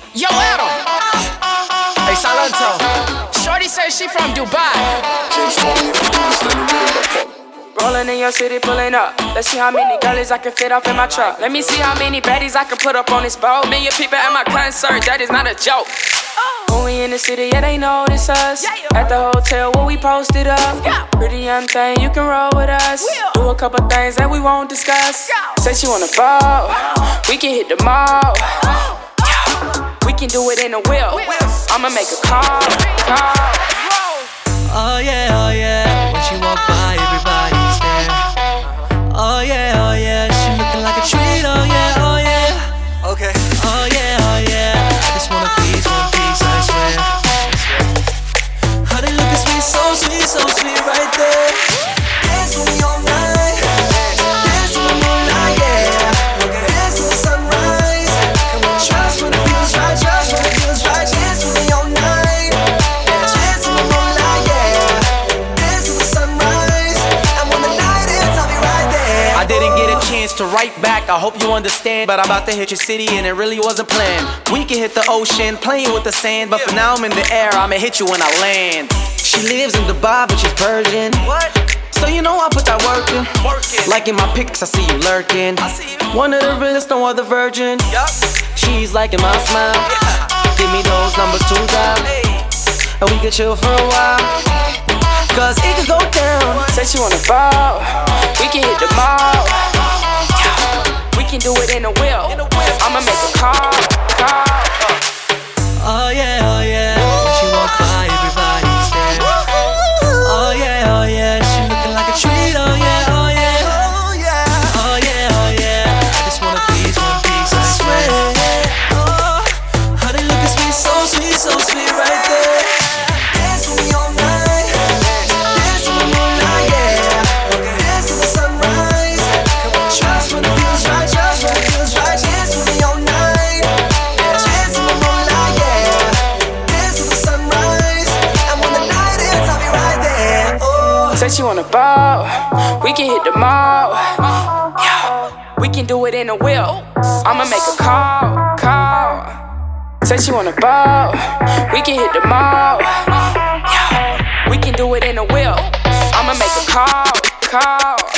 Yo, Adam. Hey, Salento. Shorty says she from Dubai. Rolling in your city, pulling up. Let's see how many girlies I can fit off in my truck. Let me see how many baddies I can put up on this boat. Million people at my concert, that is not a joke. When we in the city, yeah, they notice us. At the hotel where we posted up. Pretty young thing, you can roll with us. Do a couple things that we won't discuss. Say she wanna ball, we can hit the mall. We can do it in the wheel. I'ma make a call. Oh yeah, when she walk by, everybody's there. Oh yeah, she looking like a treat. Oh yeah, okay. Oh yeah, I just wanna please one piece, I swear. How they looking sweet, so sweet right there. Dance with me all night, dance in the moonlight, yeah. Dance in the sunrise. Come on, trust when it feels right, trust when it feels right. Dance with me all night, dance in the moonlight, yeah. Dance in the sunrise, and when the night ends, I'll be right there. I didn't get a chance to write back, I hope you understand. But I'm about to hit your city and it really wasn't planned. We can hit the ocean, playing with the sand. But for now I'm in the air, I'ma hit you when I land. She lives in Dubai, but she's Persian. What? So you know I put that work in. Like in my pics, I see you lurking. One of the realest, no other virgin. She's liking my smile. Give me those numbers to dial, and we can chill for a while, cause it could go down. Say she wanna ball, we can hit the mall. We can do it in the wheel. I'ma make a call. Oh yeah, when she walk by, everybody's there. Oh yeah, she looking like a treat. Oh yeah, I just wanna please one piece, I swear. Oh, how they looking sweet, so sweet right there. Dance with me all night, dance in the moonlight, yeah. Dance in the sunrise. Come on, trust when it feels right, trust when it feels right. Dance with me all night, dance in the moonlight, yeah. Dance in the sunrise, and when the night ends, I'll be right there. Oh. Say she wanna ball, we can hit the mall. We can do it in the wheel. I'ma make a call. Say she wanna ball, we can hit the mall. We can do it in the wheel. I'ma make a call.